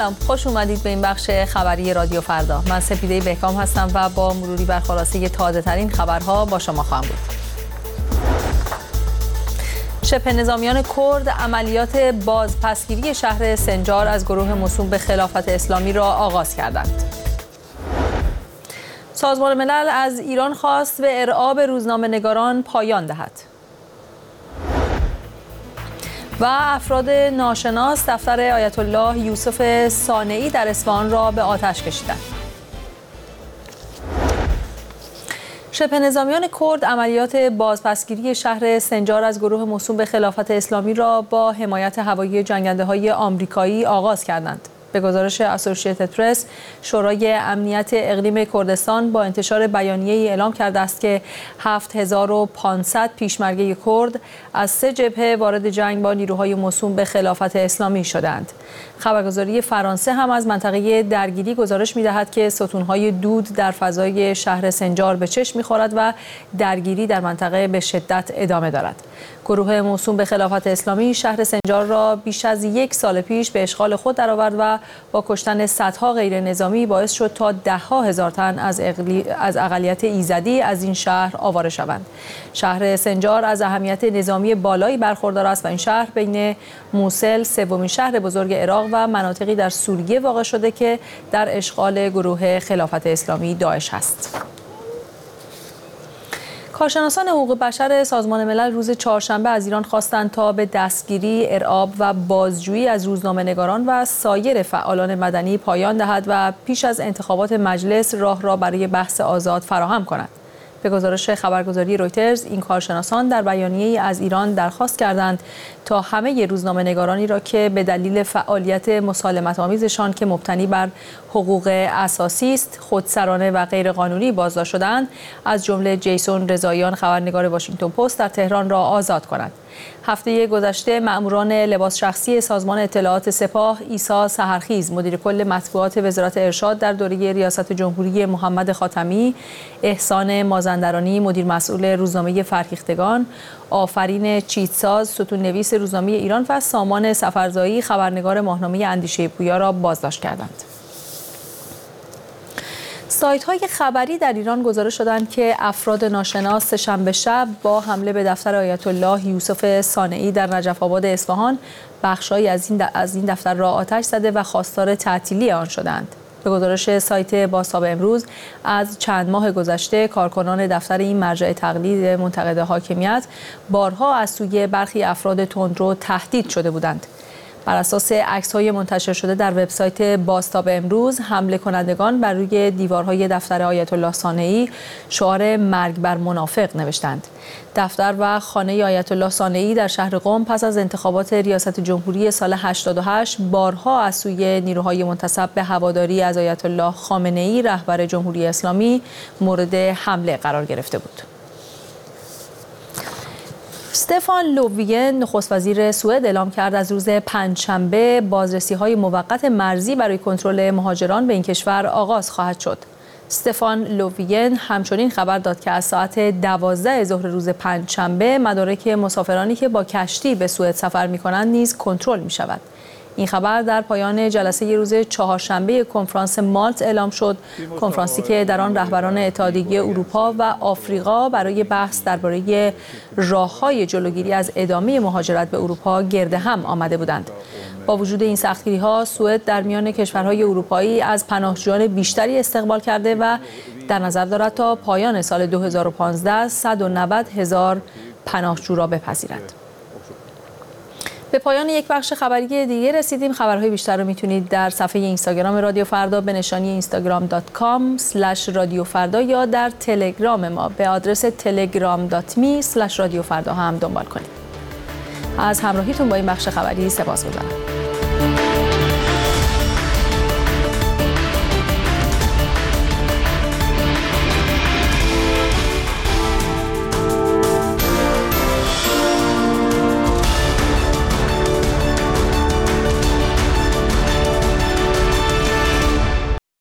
سلام، خوش اومدید به این بخش خبری رادیو فردا. من سپیده بهکام هستم و با مروری بر خلاصه تازه ترین خبرها با شما خواهم بود. شبه نظامیان کرد عملیات بازپسگیری شهر سنجار از گروه موسوم به خلافت اسلامی را آغاز کردند. سازمان ملل از ایران خواست به ارعاب روزنامه‌نگاران پایان دهد. و افراد ناشناس دفتر آیت الله یوسف صانعی در اصفهان را به آتش کشیدند. شبه نظامیان کرد عملیات بازپسگیری شهر سنجار از گروه موسوم به خلافت اسلامی را با حمایت هوایی جنگنده‌های آمریکایی آغاز کردند. به گزارش اسوسییتد پرس، شورای امنیت اقلیم کردستان با انتشار بیانیه‌ای اعلام کرده است که 7500 پیشمرگه کرد از 3 جبهه وارد جنگ با نیروهای موسوم به خلافت اسلامی شدند. خبرگزاری فرانسه هم از منطقه درگیری گزارش می‌دهد که ستون‌های دود در فضای شهر سنجار به چشم می‌خورد و درگیری در منطقه به شدت ادامه دارد. گروه موسوم به خلافت اسلامی شهر سنجار را بیش از 1 سال پیش به اشغال خود درآورد و با کشتن صدها غیر نظامی باعث شد تا ده‌ها هزار تن از اقلیت ایزدی از این شهر آواره شوند. شهر سنجار از اهمیت نظامی بالایی برخوردار است و این شهر بین موصل، سومین شهر بزرگ عراق و مناطقی در سوریه واقع شده که در اشغال گروه خلافت اسلامی داعش است. کارشناسان حقوق بشر سازمان ملل روز چهارشنبه از ایران خواستند تا به دستگیری، ارعاب و بازجویی از روزنامه‌نگاران و سایر فعالان مدنی پایان دهد و پیش از انتخابات مجلس راه را برای بحث آزاد فراهم کند. به گزارش خبرگزاری رویترز، این کارشناسان در بیانیه‌ای از ایران درخواست کردند تا همه روزنامه‌نگارانی را که به دلیل فعالیت مسالمت‌آمیزشان که مبتنی بر حقوق اساسی است، خودسرانه و غیرقانونی بازداشت شدند، از جمله جیسون رضاییان خبرنگار واشنگتن پست در تهران را آزاد کنند. هفته گذشته مأموران لباس شخصی سازمان اطلاعات سپاه عیسی سحرخیز، مدیر کل مطبوعات وزارت ارشاد در دوره ریاست جمهوری محمد خاتمی، احسان مازندرانی، مدیر مسئول روزنامه فرهیختگان، آفرین چیتساز، ستون‌نویس روزنامه ایران و سامان سفرزایی، خبرنگار ماهنامه اندیشه پویا را بازداشت کردند. سایت‌های خبری در ایران گزارش دادند که افراد ناشناس شنبه شب با حمله به دفتر آیت الله یوسف صانعی در نجف آباد اصفهان بخش‌هایی از این دفتر را آتش زده و خواستار تعطیلی آن شدند. به گزارش سایت بازتاب امروز، از چند ماه گذشته کارکنان دفتر این مرجع تقلید منتقد حاکمیت بارها از سوی برخی افراد تندرو تهدید شده بودند. بر اساس عکس‌های منتشر شده در وبسایت بازتاب امروز، حمله کنندگان بر روی دیوارهای دفتر آیت الله صانعی شعار مرگ بر منافق نوشتند. دفتر و خانه آیت الله صانعی در شهر قم پس از انتخابات ریاست جمهوری سال 88 بارها از سوی نیروهای منتسب به هواداری از آیت الله خامنه‌ای رهبر جمهوری اسلامی مورد حمله قرار گرفته بود. استفان لووین، نخست وزیر سوئد، اعلام کرد از روز پنجشنبه بازرسی‌های موقت مرزی برای کنترل مهاجران به این کشور آغاز خواهد شد. استفان لووین همچنین خبر داد که از ساعت 12 ظهر روز پنجشنبه مدارک مسافرانی که با کشتی به سوئد سفر می‌کنند نیز کنترل می‌شود. این خبر در پایان جلسه روز چهارشنبه کنفرانس مالت اعلام شد، کنفرانسی که در آن رهبران اتحادیه اروپا و آفریقا برای بحث درباره راه‌های جلوگیری از ادامه مهاجرت به اروپا گرد هم آمده بودند. با وجود این سختگیری‌ها، سوئد در میان کشورهای اروپایی از پناهجویان بیشتری استقبال کرده و در نظر دارد تا پایان سال 2015 190,000 پناهجو را بپذیرد. به پایان یک بخش خبری دیگه رسیدیم. خبرهای بیشتر رو میتونید در صفحه اینستاگرام رادیو فردا به نشانی instagram.com/رادیوفردا یا در تلگرام ما به آدرس telegram.me/رادیوفردا هم دنبال کنید. از همراهیتون با این بخش خبری سپاسگزارم.